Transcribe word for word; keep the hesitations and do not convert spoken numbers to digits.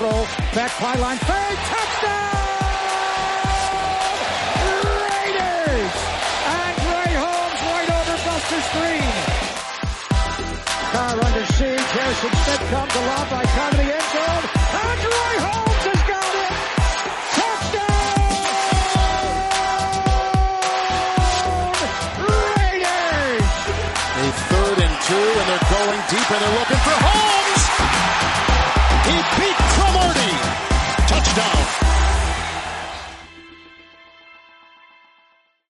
throw. Back pylon. Fade. Touchdown! Raiders! Andre Holmes right over Buster Screen. Carr under siege. Harrison Smith comes along by time of the end zone. Andre Holmes has got it! A third and two, and they're going deep, and they're looking for Holmes. He beat Cromartie. Touchdown.